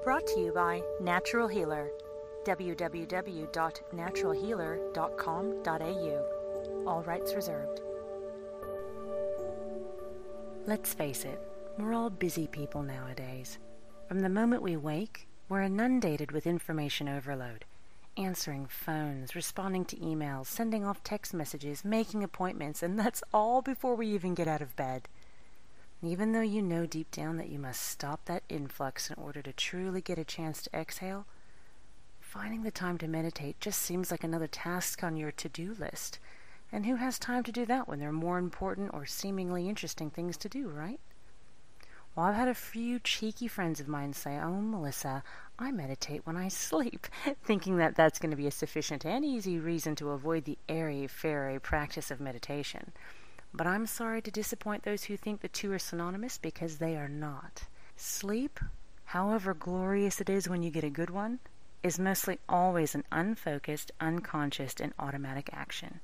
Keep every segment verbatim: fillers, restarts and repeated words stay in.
Brought to you by Natural Healer. w w w dot natural healer dot com dot a u. All rights reserved. Let's face it, we're all busy people nowadays. From the moment we wake, we're inundated with information overload. Answering phones, responding to emails, sending off text messages, making appointments, and that's all before we even get out of bed. Even though you know deep down that you must stop that influx in order to truly get a chance to exhale, finding the time to meditate just seems like another task on your to-do list. And who has time to do that when there are more important or seemingly interesting things to do, right? Well, I've had a few cheeky friends of mine say, "Oh, Melissa, I meditate when I sleep," thinking that that's going to be a sufficient and easy reason to avoid the airy-fairy practice of meditation. But I'm sorry to disappoint those who think the two are synonymous, because they are not. Sleep, however glorious it is when you get a good one, is mostly always an unfocused, unconscious, and automatic action.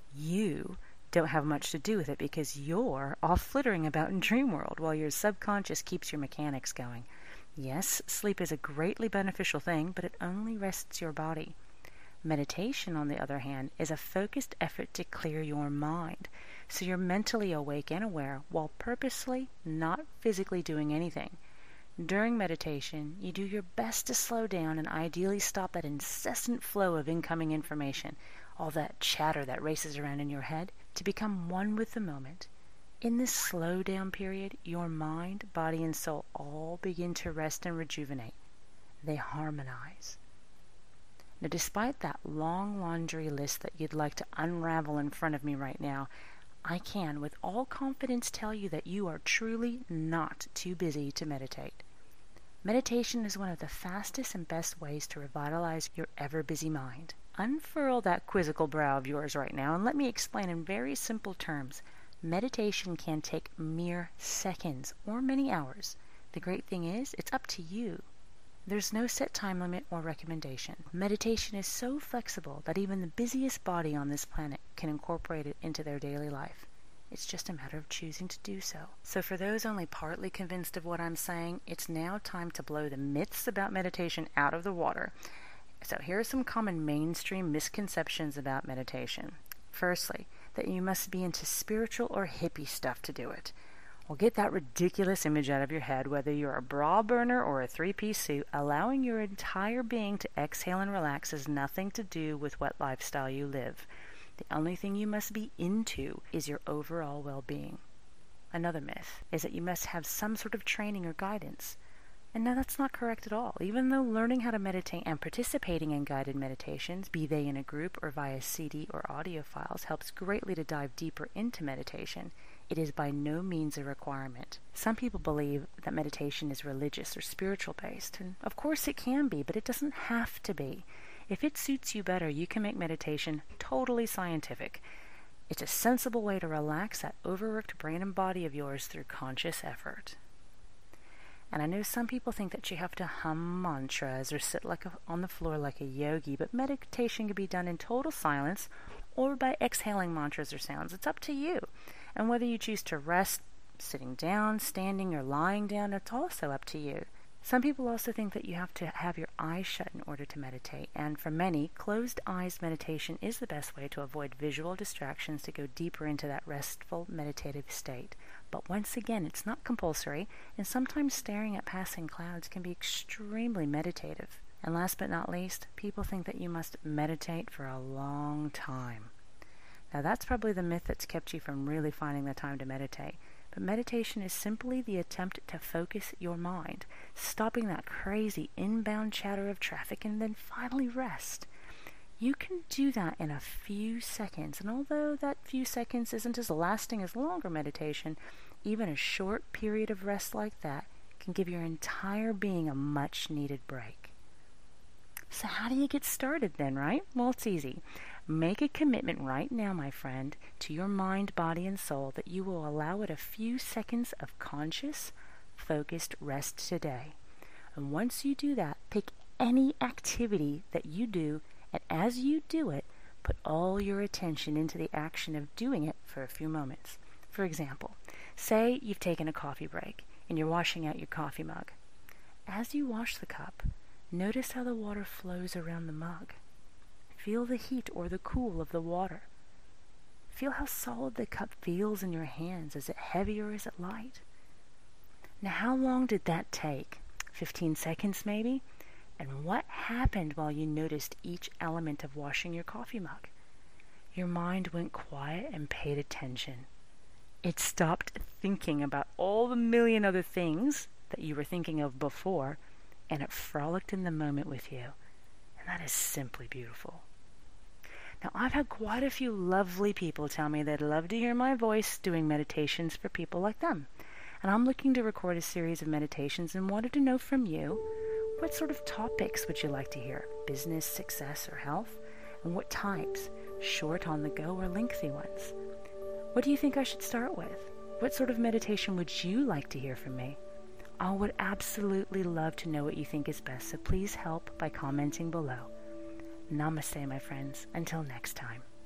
You don't have much to do with it because you're off flittering about in dream world while your subconscious keeps your mechanics going. Yes, sleep is a greatly beneficial thing, but it only rests your body. Meditation, on the other hand, is a focused effort to clear your mind, so you're mentally awake and aware while purposely not physically doing anything. During meditation, you do your best to slow down and ideally stop that incessant flow of incoming information, all that chatter that races around in your head, to become one with the moment. In this slow down period, your mind, body, and soul all begin to rest and rejuvenate. They harmonize. Now, despite that long laundry list that you'd like to unravel in front of me right now, I can with all confidence tell you that you are truly not too busy to meditate. Meditation is one of the fastest and best ways to revitalize your ever-busy mind. Unfurl that quizzical brow of yours right now and let me explain in very simple terms. Meditation can take mere seconds or many hours. The great thing is, it's up to you. There's no set time limit or recommendation. Meditation is so flexible that even the busiest body on this planet can incorporate it into their daily life. It's just a matter of choosing to do so. So for those only partly convinced of what I'm saying, it's now time to blow the myths about meditation out of the water. So here are some common mainstream misconceptions about meditation. Firstly, that you must be into spiritual or hippie stuff to do it. Well, get that ridiculous image out of your head. Whether you're a bra burner or a three-piece suit, allowing your entire being to exhale and relax has nothing to do with what lifestyle you live. The only thing you must be into is your overall well-being. Another myth is that you must have some sort of training or guidance. And no, that's not correct at all. Even though learning how to meditate and participating in guided meditations, be they in a group or via C D or audio files, helps greatly to dive deeper into meditation, it is by no means a requirement. Some people believe that meditation is religious or spiritual based, and of course it can be, but it doesn't have to be. If it suits you better, you can make meditation totally scientific. It's a sensible way to relax that overworked brain and body of yours through conscious effort. And I know some people think that you have to hum mantras or sit like a, on the floor like a yogi, but meditation can be done in total silence or by exhaling mantras or sounds. It's up to you. And whether you choose to rest, sitting down, standing, or lying down, it's also up to you. Some people also think that you have to have your eyes shut in order to meditate, and for many, closed eyes meditation is the best way to avoid visual distractions to go deeper into that restful meditative state. But once again, it's not compulsory, and sometimes staring at passing clouds can be extremely meditative. And last but not least, people think that you must meditate for a long time. Now that's probably the myth that's kept you from really finding the time to meditate. But meditation is simply the attempt to focus your mind, stopping that crazy inbound chatter of traffic, and then finally rest. You can do that in a few seconds, and although that few seconds isn't as lasting as longer meditation, even a short period of rest like that can give your entire being a much-needed break. So how do you get started then, right? Well, it's easy. Make a commitment right now, my friend, to your mind, body, and soul that you will allow it a few seconds of conscious, focused rest today. And once you do that, pick any activity that you do, and as you do it, put all your attention into the action of doing it for a few moments. For example, say you've taken a coffee break and you're washing out your coffee mug. As you wash the cup, notice how the water flows around the mug. Feel the heat or the cool of the water. Feel how solid the cup feels in your hands. Is it heavy or is it light? Now, how long did that take? fifteen seconds maybe? And what happened while you noticed each element of washing your coffee mug? Your mind went quiet and paid attention. It stopped thinking about all the million other things that you were thinking of before, and it frolicked in the moment with you. And that is simply beautiful. Now, I've had quite a few lovely people tell me they'd love to hear my voice doing meditations for people like them. And I'm looking to record a series of meditations and wanted to know from you, what sort of topics would you like to hear? Business, success, or health? And what types? Short, on the go, or lengthy ones? What do you think I should start with? What sort of meditation would you like to hear from me? I would absolutely love to know what you think is best, so please help by commenting below. Namaste, my friends. Until next time.